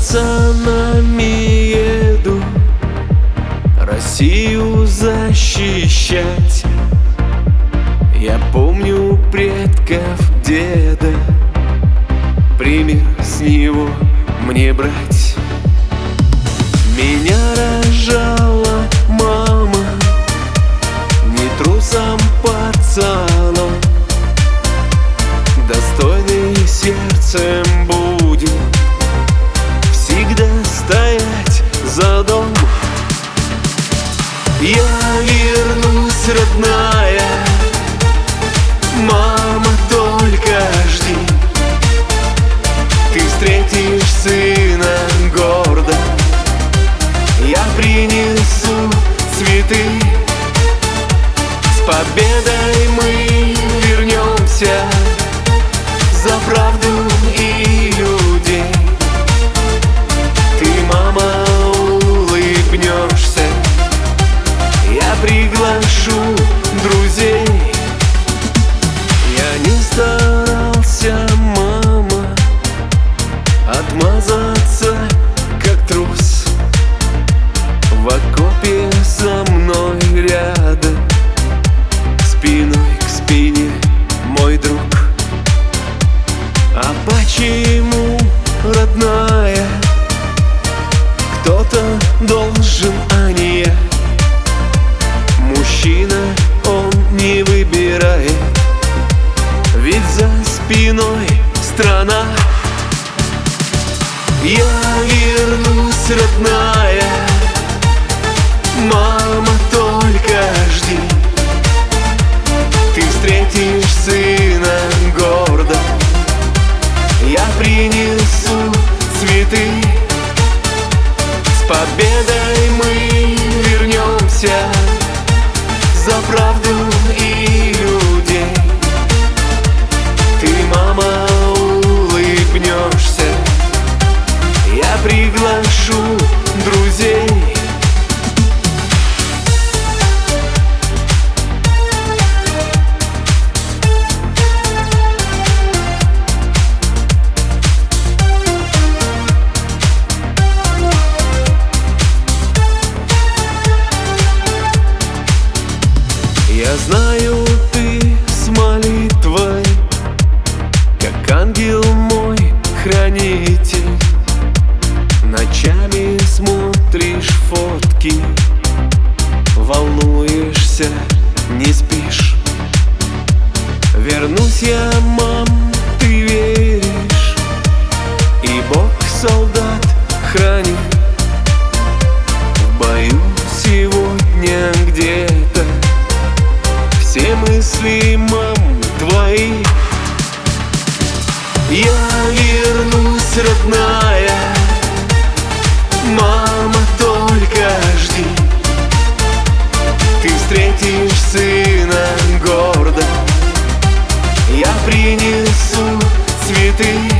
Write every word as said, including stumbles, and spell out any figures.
пацанами еду Россию защищать. Я помню предков деда, пример с него мне брать. Меня рожала мама, не трусом пацаном, достойный сердцем будет всегда стоять за дом. Я вернусь, родная, мама, только жди. Ты встретишь сына гордо, я принесу цветы. С победой мы вернемся за правду и людей. Ты, мама, улыбнешься, я приглашу друзей. Я не старался, мама, отмазаться как трус. В окопе со мной рядом, спиной к спине мой друг. А почему, родная, кто-то должен, а не я? Мужчина, он не выбирает, ведь за спиной страна. Я вернусь, родная, мама, только жди. Ты встретишь сына гордо, я принесу цветы. С победой мы вернемся за правду и людей. Ты, мама, улыбнешься, я приглашу друзей. Я знаю, ты с молитвой, как ангел мой хранитель, ночами смотришь фотки, волнуешься, не спишь. Вернусь я, мам, ты веришь, и Бог солдат хранит. В бою сегодня где-то все мысли, мам, твои. Я вернусь, родная, мама, только жди. Ты встретишь сына гордо, я принесу цветы.